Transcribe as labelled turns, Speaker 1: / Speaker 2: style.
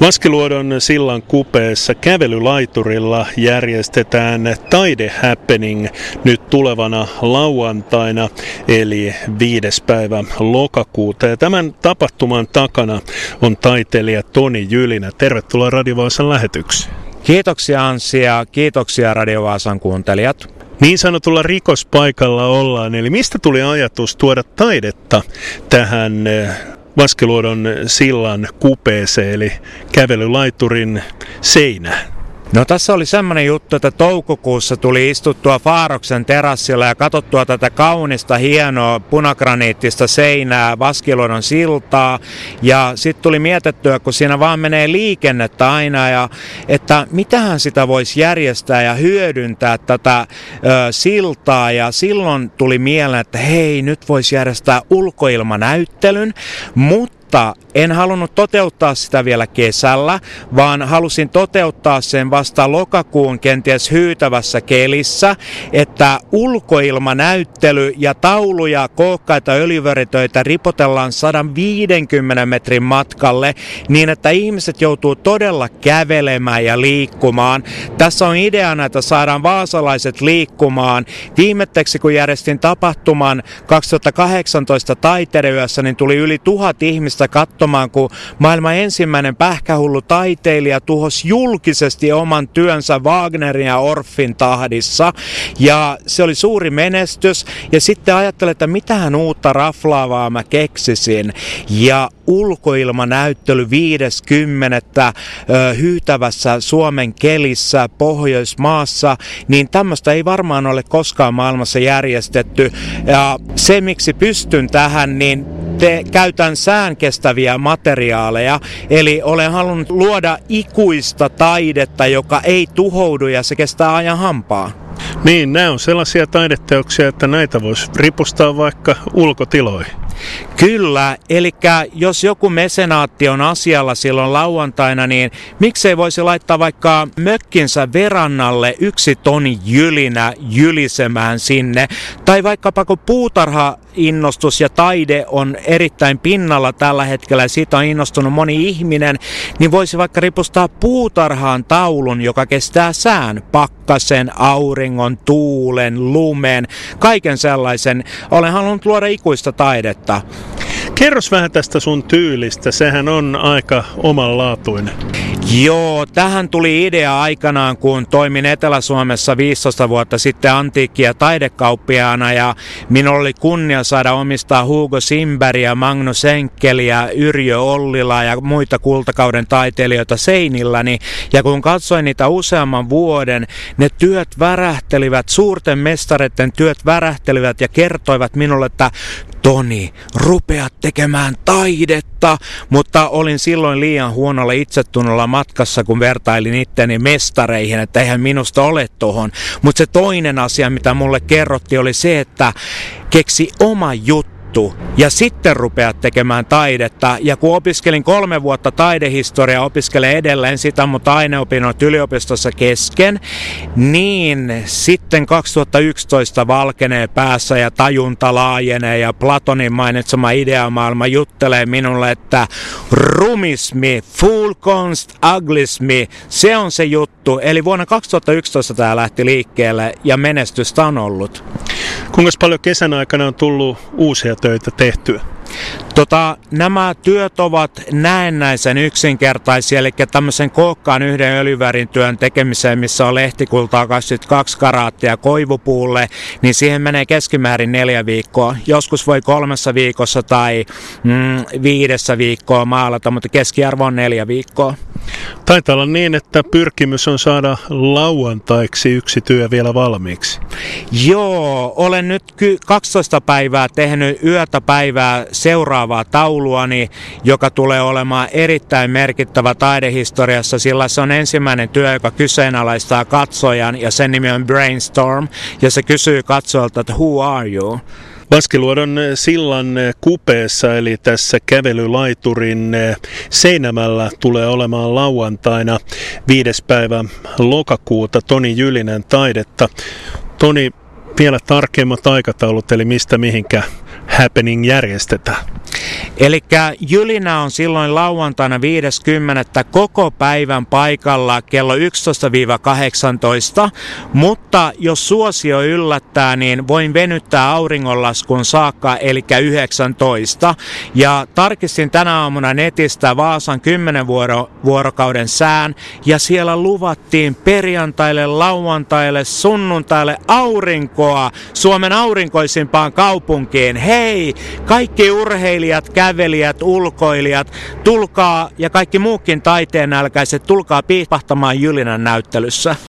Speaker 1: Vaskiluodon sillan kupeessa kävelylaiturilla järjestetään Taide Happening nyt tulevana lauantaina, eli 5. päivä lokakuuta. Ja tämän tapahtuman takana on taiteilija Toni Jylinä. Tervetuloa Radio Vaasan lähetykseen.
Speaker 2: Kiitoksia Anssi ja kiitoksia Radio Vaasan kuuntelijat.
Speaker 1: Niin sanotulla rikospaikalla ollaan, eli mistä tuli ajatus tuoda taidetta tähän Vaskiluodon sillan kupeeseen, eli kävelylaiturin seinään?
Speaker 2: No tässä oli semmoinen juttu, että toukokuussa tuli istuttua Faaroksen terassilla ja katsottua tätä kaunista, hienoa punagraniittista seinää, Vaskiluodon siltaa. Ja sitten tuli mietittyä, kun siinä vaan menee liikennettä aina, ja että mitähän sitä voisi järjestää ja hyödyntää tätä siltaa. Ja silloin tuli mieleen, että hei, nyt voisi järjestää ulkoilmanäyttelyn, mutta en halunnut toteuttaa sitä vielä kesällä, vaan halusin toteuttaa sen vasta lokakuun kenties hyytävässä kelissä, että ulkoilmanäyttely ja tauluja, kookkaita öljyväritöitä ripotellaan 150 metrin matkalle niin, että ihmiset joutuu todella kävelemään ja liikkumaan. Tässä on ideana, että saadaan vaasalaiset liikkumaan. Viimetteksi kun järjestin tapahtuman 2018 Taiteidenyössä, niin tuli yli 1000 ihmistä katsomaan, kun maailman ensimmäinen pähkähullu taiteilija tuhosi julkisesti oman työnsä Wagnerin ja Orffin tahdissa. Ja se oli suuri menestys. Ja sitten ajattelin, että mitähän uutta raflaavaa mä keksisin. Ja ulkoilmanäyttely 50. hyytävässä Suomen kelissä Pohjoismaassa, niin tämmöistä ei varmaan ole koskaan maailmassa järjestetty. Ja se, miksi pystyn tähän, niin käytän säänkestäviä materiaaleja, eli olen halunnut luoda ikuista taidetta, joka ei tuhoudu ja se kestää ajan hampaa.
Speaker 1: Niin, nämä on sellaisia taideteoksia, että näitä voisi ripustaa vaikka ulkotiloihin.
Speaker 2: Kyllä, eli jos joku mesenaatti on asialla silloin lauantaina, niin miksei voisi laittaa vaikka mökkinsä verannalle yksi Toni Jylinä jylisemään sinne, tai vaikkapa kun puutarha-innostus ja taide on erittäin pinnalla tällä hetkellä ja siitä on innostunut moni ihminen, niin voisi vaikka ripustaa puutarhaan taulun, joka kestää sään, pakkasen, auringon, tuulen, lumen, kaiken sellaisen. Olen halunnut luoda ikuista taidetta.
Speaker 1: Kerros vähän tästä sun tyylistä, sehän on aika omanlaatuinen.
Speaker 2: Joo, tähän tuli idea aikanaan, kun toimin Etelä-Suomessa 15 vuotta sitten antiikki- ja taidekauppiaana, ja minulla oli kunnia saada omistaa Hugo Simbergia, Magnus Enckeliä, Yrjö Ollila ja muita kultakauden taiteilijoita seinilläni. Ja kun katsoin niitä useamman vuoden, ne työt värähtelivät, suurten mestareiden työt värähtelivät ja kertoivat minulle, että Toni, rupeat tekemään taidetta, mutta olin silloin liian huonolla itsetunnolla matkassa, kun vertailin itteni mestareihin, että eihän minusta ole tohon. Mutta se toinen asia, mitä mulle kerrottiin, oli se, että keksi oma juttu. Ja sitten rupeat tekemään taidetta. Ja kun opiskelin 3 vuotta taidehistoriaa, opiskelen edelleen sitä, mutta aineopinnot yliopistossa kesken, niin sitten 2011 valkenee päässä ja tajunta laajenee ja Platonin mainitsema ideamaailma juttelee minulle, että rumismi, fullkonst, uglismi, se on se juttu. Eli vuonna 2011 tämä lähti liikkeelle ja menestystä on ollut.
Speaker 1: Kuinka paljon kesän aikana on tullut uusia töitä tehtyä?
Speaker 2: Nämä työt ovat näennäisen yksinkertaisia, eli tämmöisen kookkaan yhden öljyvärin työn tekemiseen, missä on lehtikultaa 22 karaattia koivupuulle, niin siihen menee keskimäärin 4 viikkoa. Joskus voi 3 viikossa tai 5 viikkoa maalata, mutta keskiarvo on 4 viikkoa.
Speaker 1: Taitaa olla niin, että pyrkimys on saada lauantaiksi yksi työ vielä valmiiksi.
Speaker 2: Joo, olen nyt 12 päivää tehnyt yötä päivää seuraavaa tauluani, joka tulee olemaan erittäin merkittävä taidehistoriassa, sillä se on ensimmäinen työ, joka kyseenalaistaa katsojan, ja sen nimi on Brainstorm, ja se kysyy katsojalta, että who are you?
Speaker 1: Vaskiluodon sillan kupeessa, eli tässä kävelylaiturin seinämällä, tulee olemaan lauantaina 5. päivä lokakuuta Toni Jylinen taidetta. Toni, vielä tarkemmat aikataulut, eli mistä mihinkä happening järjestetään?
Speaker 2: Eli Jylinä on silloin lauantaina 5.10. koko päivän paikalla kello 11-18, mutta jos suosio yllättää, niin voin venyttää auringonlaskun saakka, eli 19. Ja tarkistin tänä aamuna netistä Vaasan 10 vuorokauden sään, ja siellä luvattiin perjantaille, lauantaille, sunnuntaille aurinkoa Suomen aurinkoisimpaan kaupunkiin. Hei, kaikki urheilijat, kävelijät, ulkoilijat, tulkaa, ja kaikki muukin taiteen nälkäiset, tulkaa piipahtamaan Jylinän näyttelyssä.